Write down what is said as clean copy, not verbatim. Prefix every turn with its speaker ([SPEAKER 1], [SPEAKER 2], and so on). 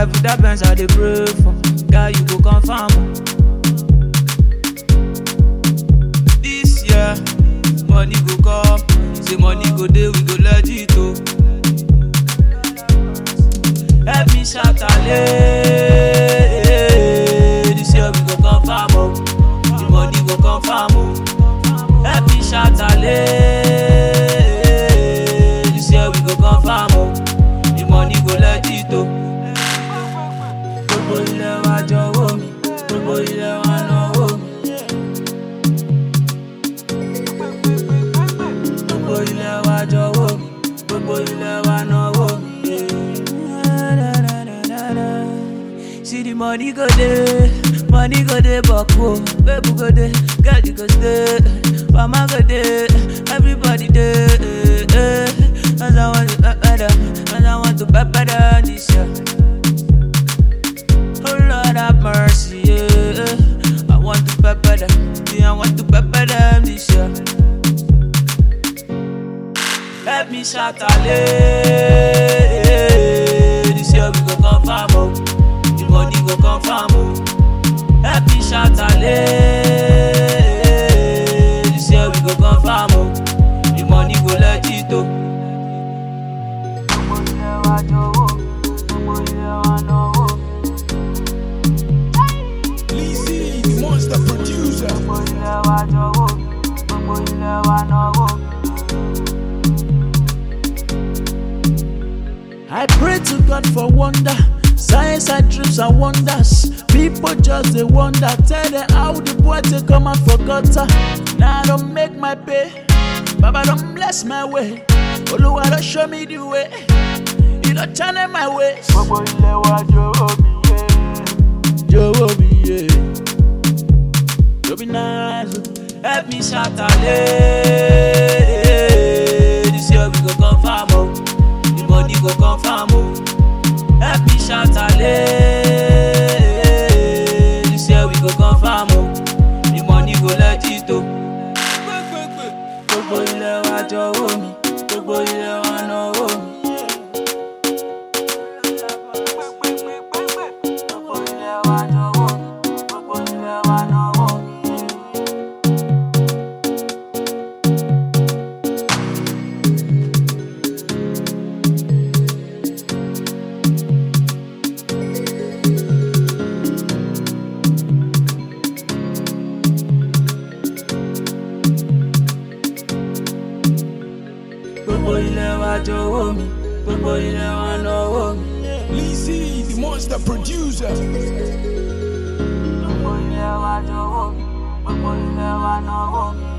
[SPEAKER 1] life with that Benz I dey pray for. Girl, you go confirm. This year, money go come. Say money go dey, we go legit oh. Help me shout ale. This year we go confirm oh. The money go confirm oh. Help me shout ale. This year we go confirm oh. The money go legit oh. Gbogbo ilé wa jọ̀wọ́ mi, gbogbo ilé wa náwó mi. Gbogbo ilé wa jọ̀wọ́ mi, gbogbo ilé wa náwó mi. See the money go dey boko, baby go dey, girl you go stay, mama go dey, everybody dey. Cause I want to better, cause I want to better this year. Oh Lord have mercy, yeah. I want to pepper them, yeah, I want to pepper them this year. Help me shout ale. This year we go confirm oh. The money go confirm oh. Help me shout ale. This year we go confirm oh. The money go legit oh. Gbogbo ilé wa jọ̀wọ́ mi, gbogbo ilé wa náwó mi.
[SPEAKER 2] Lizzy, the monster producer.
[SPEAKER 1] Gbogbo ilé wa jọ̀wọ́ mi, gbogbo ilé wa náwó mi.
[SPEAKER 3] I pray to God for wonder, signs and dreams and wonders. People just they wonder, tell them how the boy take come and forgot her. Now I don't make my pay, Baba don't bless my way. Oluwa don't show me the way, He don't channel my ways.
[SPEAKER 1] Gbogbo ilé wa jọ̀wọ́ mi,
[SPEAKER 3] Jọ̀wọ́ mi, yeah. Don't be nice.
[SPEAKER 1] help me shout ale. This year we go confirm oh. The money go confirm oh. Help me shout ale. This year we go confirm oh. The money go legit oh. Gbogbo ilé wa jọ̀wọ́ mi, gbogbo ilé wa náwó mi. Gbogbo ilé wa jọ̀wọ́ mi, gbogbo ilé wa náwó mi. Gbogbo ilé wa jọ̀wọ́ mi, gbogbo ilé wa náwó mi.
[SPEAKER 2] Lizzy, the monster producer.
[SPEAKER 1] Gbogbo ilé wa jọ̀wọ́ mi, gbogbo ilé wa náwó mi.